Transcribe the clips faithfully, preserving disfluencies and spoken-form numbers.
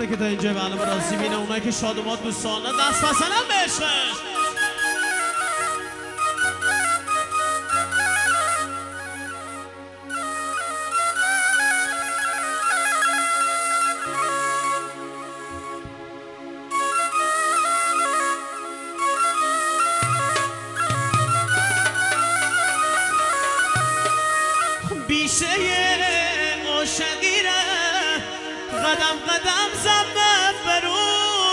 اونایی که تا اینجا برنامه راضی بینه، اونایی که شادومات دوستانه دست بزنن به عشقش. بیشه عاشقی را قدم قدم زدم برو،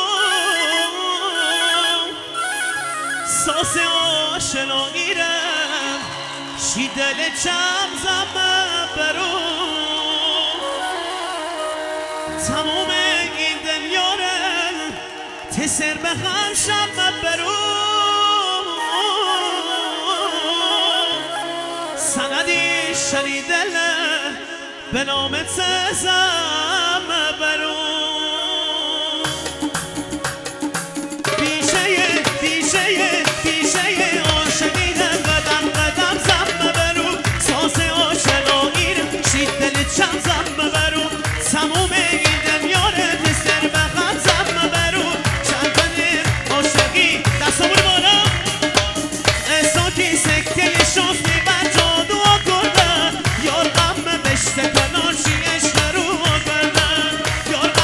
ساس آشنایی را شی دل چم زدم برو، تمام این دنیا را تسر بخم شب برو، سندی شنیدل به نام تزم برو، بیشه بیشه بیشه عاشقی قدم قدم زم برو، ساز آشنایی شید دل چم زم برو، تموم این دنیا رو بسر بخم زم برو، چند عاشقی دستمون بالا احساکی سکته شاز میبر جادو آکردن، یار غم بشته کنار شی عشق رو آکردن، یار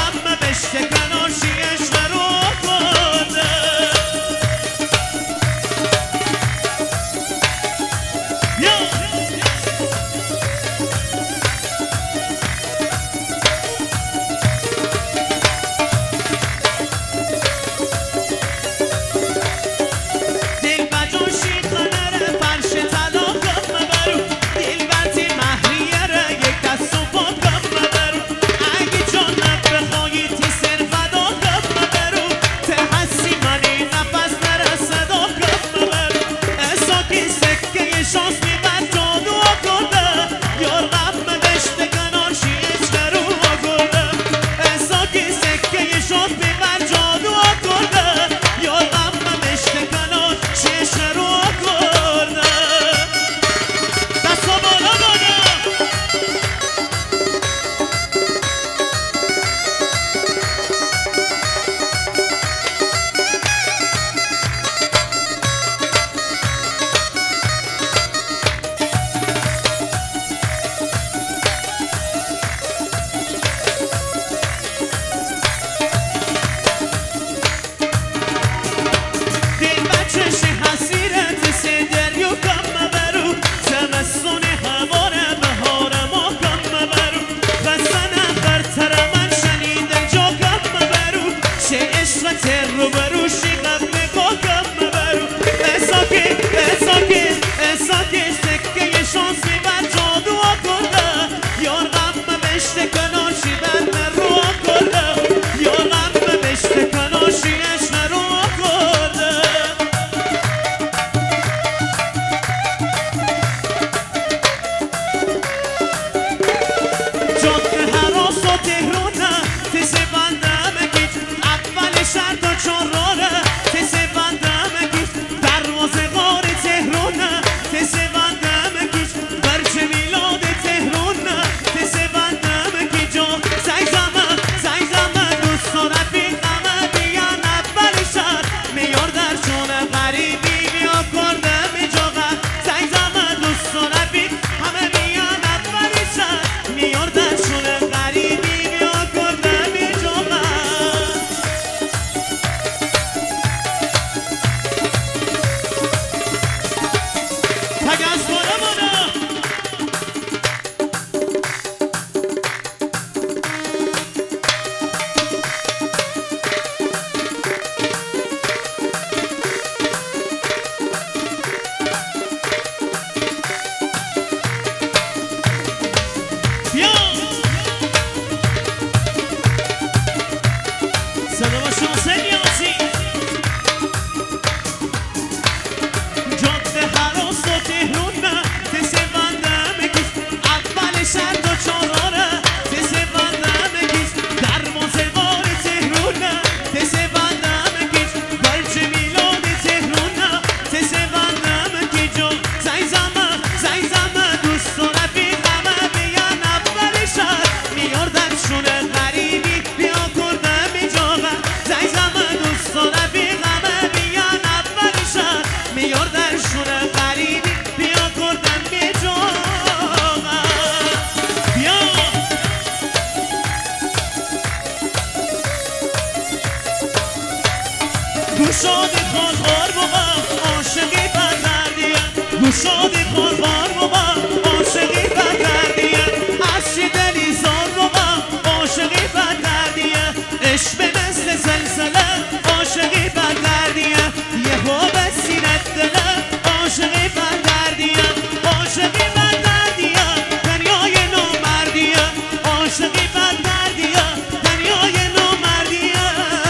گوشادی خالخار بابا عاشقی بدردیه گوشادی خالخار بابا عاشقی بدردیه از چی دلی زار بابا عاشقی بدردیه عشق به مثل زلزله عاشقی بدردیه یه ها به سینت دله عاشقی بدردیه عاشقی بدردیه دنیای نامردیه عاشقی بدردیه دنیای نامردیه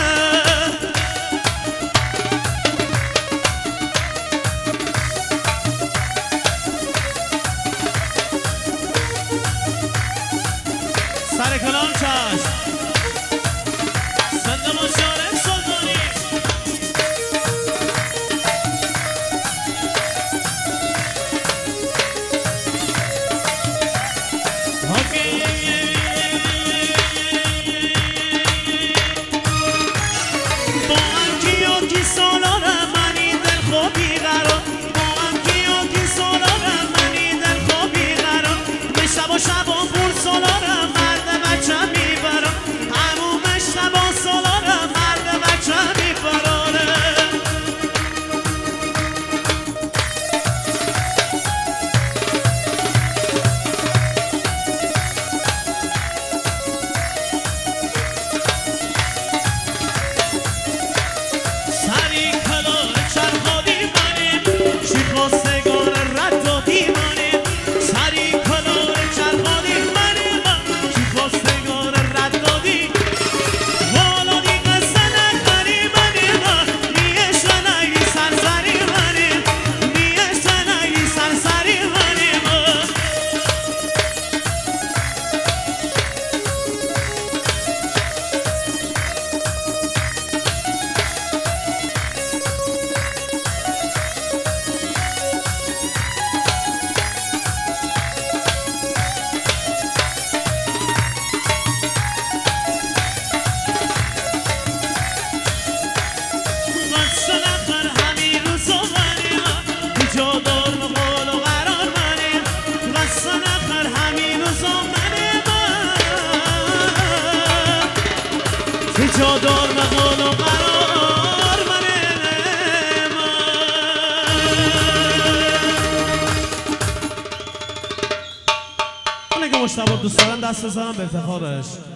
سر کلام چشم زنده با شارع سلطانی با هم کیا کی سالاره منی دل خوبی قرار با هم کیا کی سالاره منی دل خوبی قرار به شب و شب و پول سالاره مرد بچه میبرم همومش شب و سالاره مرد بچه میبراره سری کلار چرخادی منیم چی خواستگار رد و دیوانیم سری کلار چرخادی منیم چی خواستگار رد و دی والا دی قصه نکنی منیم نیش نگی سرسری منیم نیش نگی سرسری منیم قصه نخور همین روزا منیم جا دار مقال و قرار منیم قصه نخور همین روزا منیم جا دار مقال و قرار منیم اونه که مشتبه دوست دارن دست بزنم به افتخارش